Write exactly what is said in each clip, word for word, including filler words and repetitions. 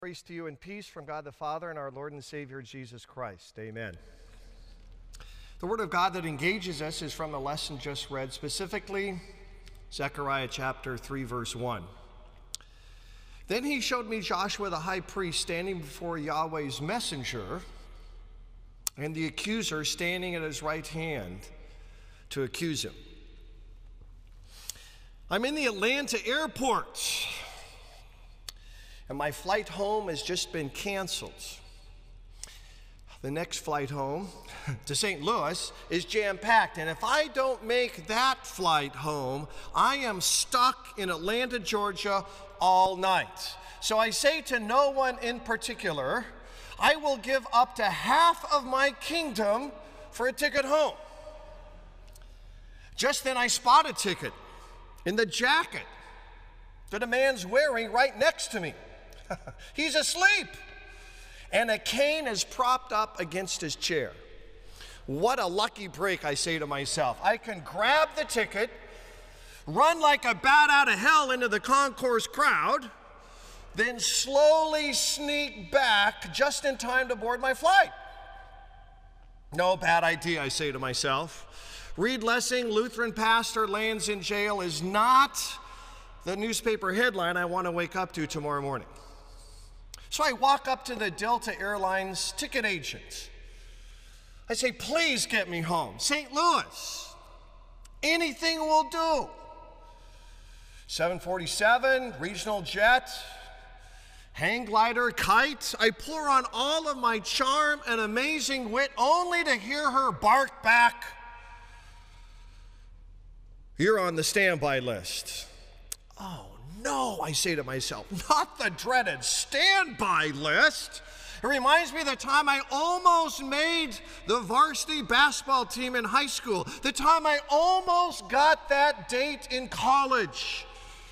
Grace to you and peace from God the Father and our Lord and Savior Jesus Christ. Amen. The word of God that engages us is from the lesson just read, specifically Zechariah chapter three, verse one. Then he showed me Joshua the high priest standing before Yahweh's messenger, and the accuser standing at his right hand to accuse him. I'm in the Atlanta airport, and my flight home has just been canceled. The next flight home to Saint Louis is jam-packed, and if I don't make that flight home, I am stuck in Atlanta, Georgia all night. So I say to no one in particular, I will give up to half of my kingdom for a ticket home. Just then I spot a ticket in the jacket that a man's wearing right next to me. He's asleep, and a cane is propped up against his chair. What a lucky break, I say to myself. I can grab the ticket, run like a bat out of hell into the concourse crowd, then slowly sneak back just in time to board my flight. No bad idea, I say to myself. Reed Lessing, Lutheran pastor, lands in jail is not the newspaper headline I want to wake up to tomorrow morning. So I walk up to the Delta Airlines ticket agent. I say, please get me home. Saint Louis. Anything will do. seven forty-seven, regional jet, hang glider, kite. I pour on all of my charm and amazing wit only to hear her bark back, you're on the standby list. Oh, no, I say to myself, not the dreaded standby list. It reminds me of the time I almost made the varsity basketball team in high school, the time I almost got that date in college.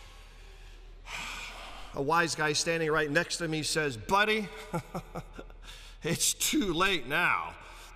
A wise guy standing right next to me says, buddy, it's too late now.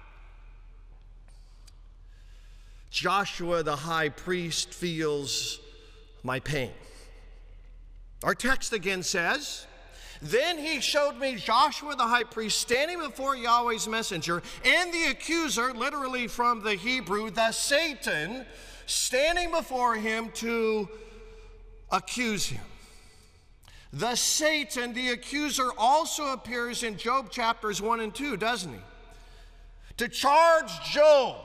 Joshua the high priest feels my pain. Our text again says, then he showed me Joshua the high priest standing before Yahweh's messenger, and the accuser, literally from the Hebrew, the Satan, standing before him to accuse him. The Satan, the accuser, also appears in Job chapters one and two, doesn't he? To charge Job.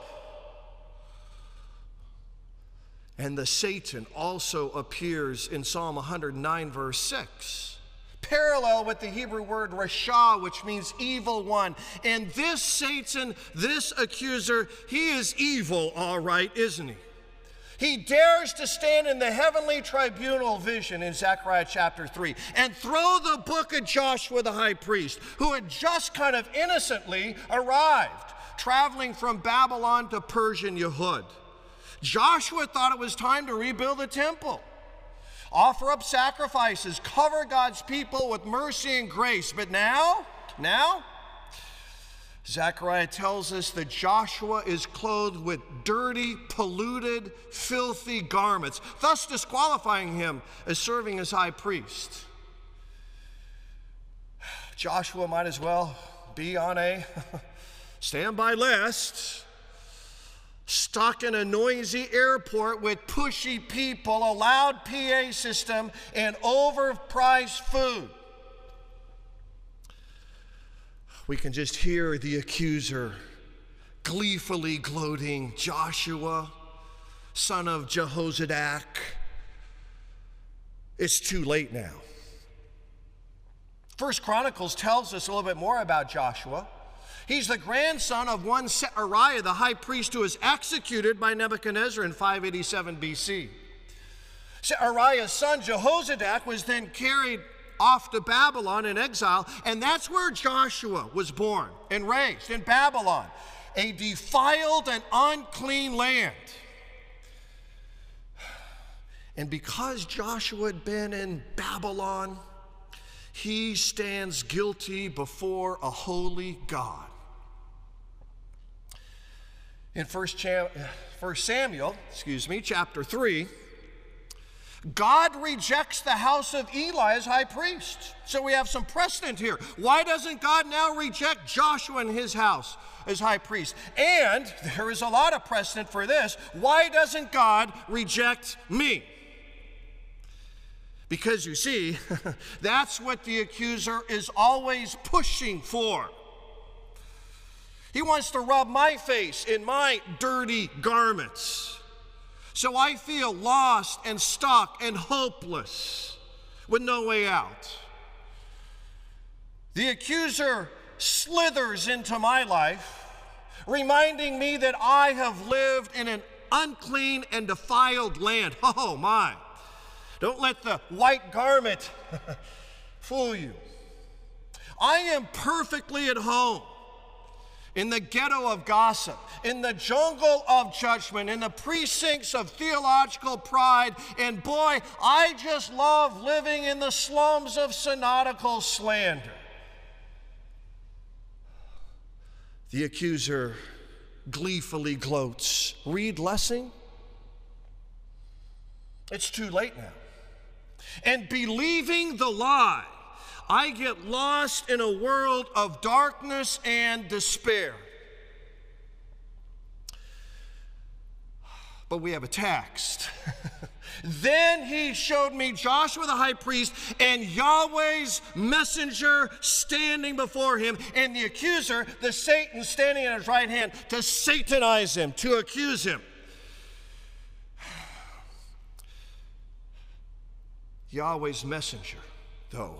And the Satan also appears in Psalm one hundred nine, verse six. Parallel with the Hebrew word Rasha, which means evil one. And this Satan, this accuser, he is evil, all right, isn't he? He dares to stand in the heavenly tribunal vision in Zechariah chapter three and throw the book at Joshua the high priest, who had just kind of innocently arrived, traveling from Babylon to Persian Yehud. Joshua thought it was time to rebuild the temple, offer up sacrifices, cover God's people with mercy and grace. But now, now, Zechariah tells us that Joshua is clothed with dirty, polluted, filthy garments, thus disqualifying him as serving as high priest. Joshua might as well be on a standby list, stuck in a noisy airport with pushy people, a loud P A system, and overpriced food. We can just hear the accuser gleefully gloating, Joshua, son of Jehozadak, it's too late now. First Chronicles tells us a little bit more about Joshua. He's the grandson of one Seraiah, the high priest who was executed by Nebuchadnezzar in five eighty-seven B C. Seraiah's son Jehozadak was then carried off to Babylon in exile, and that's where Joshua was born and raised, in Babylon, a defiled and unclean land. And because Joshua had been in Babylon, he stands guilty before a holy God. In First Samuel, excuse me, chapter three, God rejects the house of Eli as high priest. So we have some precedent here. Why doesn't God now reject Joshua and his house as high priest? And there is a lot of precedent for this. Why doesn't God reject me? Because you see, that's what the accuser is always pushing for. He wants to rub my face in my dirty garments, so I feel lost and stuck and hopeless with no way out. The accuser slithers into my life, reminding me that I have lived in an unclean and defiled land. Oh my. Don't let the white garment fool you. I am perfectly at home in the ghetto of gossip, in the jungle of judgment, in the precincts of theological pride, and boy, I just love living in the slums of synodical slander. The accuser gleefully gloats. Read Lessing. It's too late now. And believing the lie, I get lost in a world of darkness and despair. But we have a text. Then he showed me Joshua the high priest and Yahweh's messenger standing before him, and the accuser, the Satan, standing at his right hand to satanize him, to accuse him. Yahweh's messenger, though,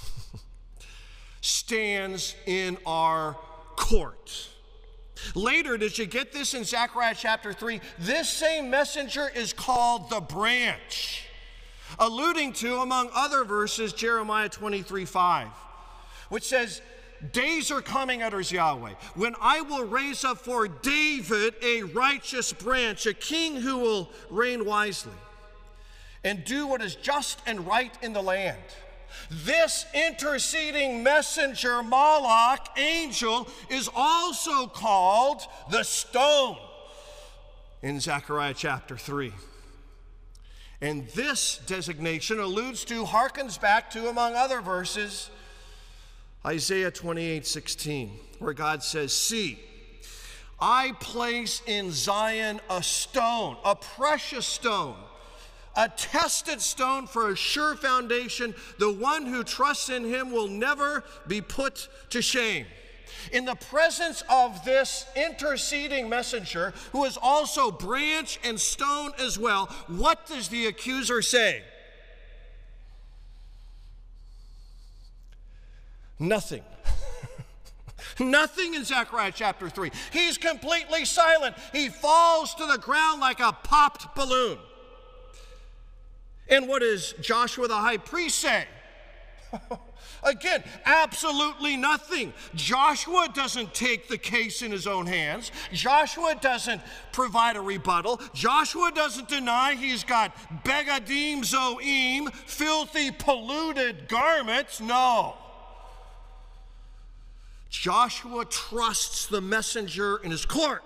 stands in our court. Later, did you get this in Zechariah chapter three? This same messenger is called the branch, alluding to, among other verses, Jeremiah twenty-three five, which says, days are coming, utters Yahweh, when I will raise up for David a righteous branch, a king who will reign wisely and do what is just and right in the land. This interceding messenger, Malach, angel, is also called the stone in Zechariah chapter three. And this designation alludes to, harkens back to, among other verses, Isaiah twenty-eight sixteen, where God says, see, I place in Zion a stone, a precious stone, a tested stone for a sure foundation. The one who trusts in him will never be put to shame. In the presence of this interceding messenger, who is also branch and stone as well, what does the accuser say? Nothing. Nothing in Zechariah chapter three. He's completely silent. He falls to the ground like a popped balloon. And what does Joshua the high priest say? Again, absolutely nothing. Joshua doesn't take the case in his own hands. Joshua doesn't provide a rebuttal. Joshua doesn't deny he's got begadim zoim, filthy, polluted garments. No. Joshua trusts the messenger in his court,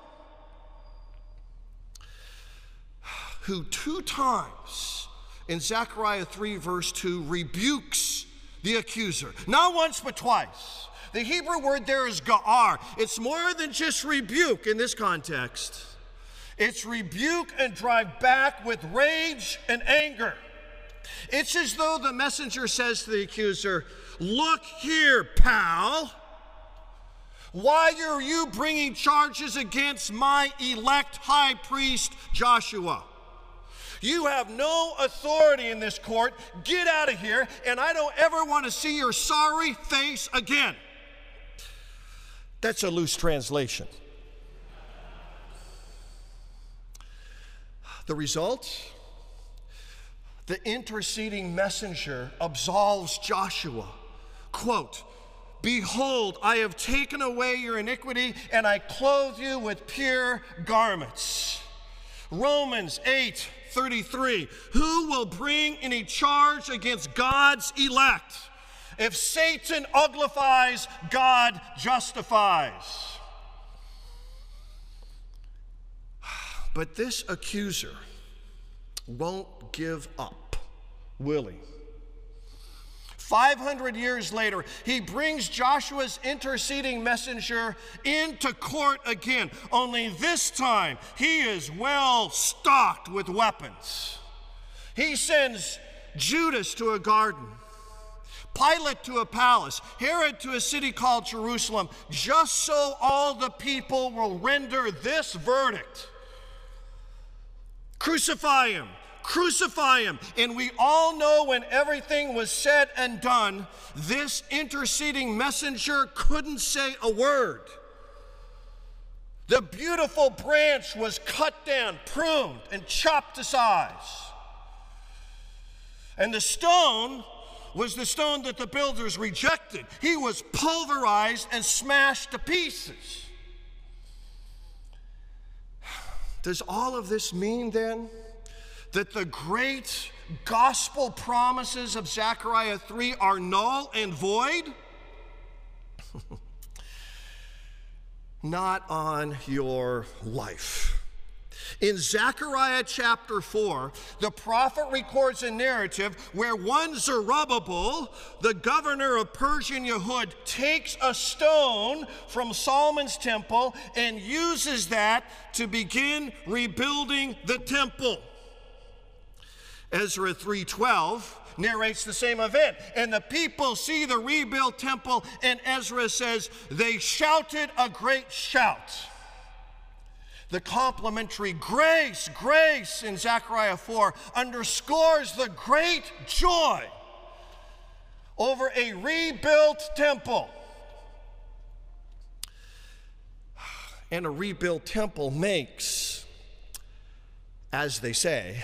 who two times in Zechariah three verse two rebukes the accuser. Not once, but twice. The Hebrew word there is ga'ar. It's more than just rebuke in this context. It's rebuke and drive back with rage and anger. It's as though the messenger says to the accuser, look here, pal. Why are you bringing charges against my elect high priest Joshua? You have no authority in this court. Get out of here, and I don't ever want to see your sorry face again. That's a loose translation. The result? The interceding messenger absolves Joshua. Quote, behold, I have taken away your iniquity, and I clothe you with pure garments. Romans eight thirty-three, who will bring any charge against God's elect? If Satan uglifies, God justifies. But this accuser won't give up. Willie. five hundred years later, he brings Joshua's interceding messenger into court again. Only this time, he is well stocked with weapons. He sends Judas to a garden, Pilate to a palace, Herod to a city called Jerusalem, just so all the people will render this verdict: crucify him, crucify him. And we all know when everything was said and done, this interceding messenger couldn't say a word. The beautiful branch was cut down, pruned, and chopped to size. And the stone was the stone that the builders rejected. He was pulverized and smashed to pieces. Does all of this mean then that the great gospel promises of Zechariah three are null and void? Not on your life. In Zechariah chapter four, the prophet records a narrative where one Zerubbabel, the governor of Persian Yehud, takes a stone from Solomon's temple and uses that to begin rebuilding the temple. Ezra three twelve narrates the same event. And the people see the rebuilt temple, and Ezra says, they shouted a great shout. The complimentary grace, grace in Zechariah four underscores the great joy over a rebuilt temple. And a rebuilt temple makes, as they say,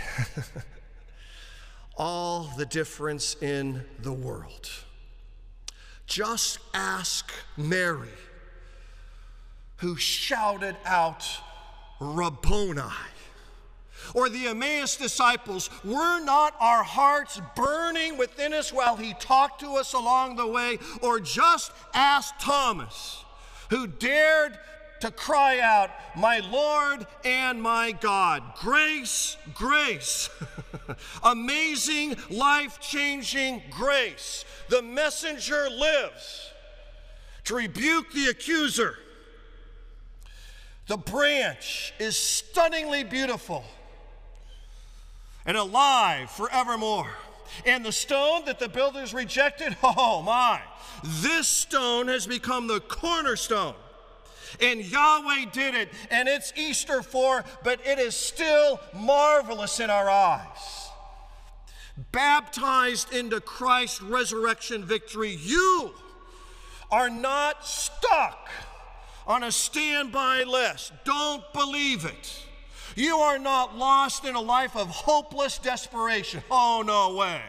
all the difference in the world. Just ask Mary, who shouted out, Rabboni. Or the Emmaus disciples, were not our hearts burning within us while he talked to us along the way? Or just ask Thomas, who dared to cry out, my Lord and my God. Grace, grace. Amazing, life-changing grace. The messenger lives to rebuke the accuser. The branch is stunningly beautiful and alive forevermore. And the stone that the builders rejected, oh my, this stone has become the cornerstone. And Yahweh did it, and it's Easter for, but it is still marvelous in our eyes. Baptized into Christ's resurrection victory, you are not stuck on a standby list. Don't believe it. You are not lost in a life of hopeless desperation. Oh, no way.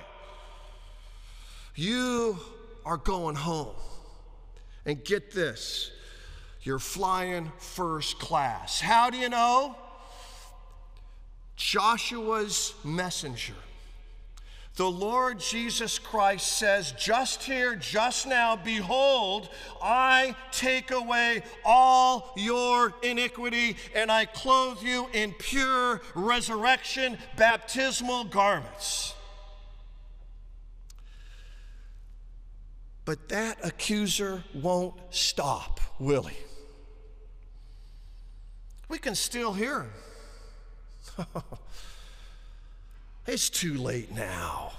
You are going home. And get this, you're flying first class. How do you know? Joshua's messenger, the Lord Jesus Christ, says just here, just now, behold, I take away all your iniquity and I clothe you in pure resurrection baptismal garments. But that accuser won't stop, will he? We can still hear him. It's too late now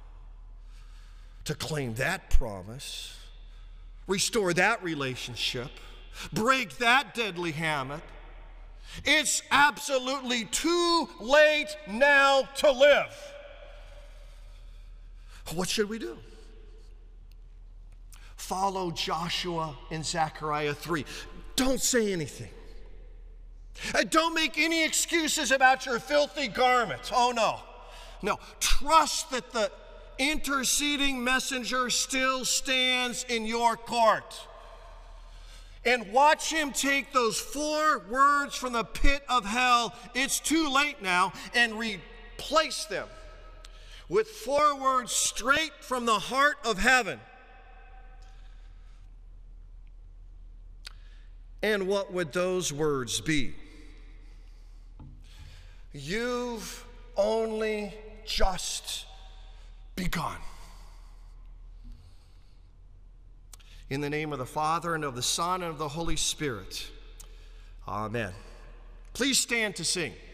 to claim that promise, restore that relationship, break that deadly habit. It's absolutely too late now to live. What should we do? Follow Joshua in Zechariah three. Don't say anything. Don't make any excuses about your filthy garments. Oh, no. No. Trust that the interceding messenger still stands in your court. And watch him take those four words from the pit of hell, it's too late now, and replace them with four words straight from the heart of heaven. And what would those words be? You've only just be gone. In the name of the Father, and of the Son, and of the Holy Spirit. Amen. Please stand to sing.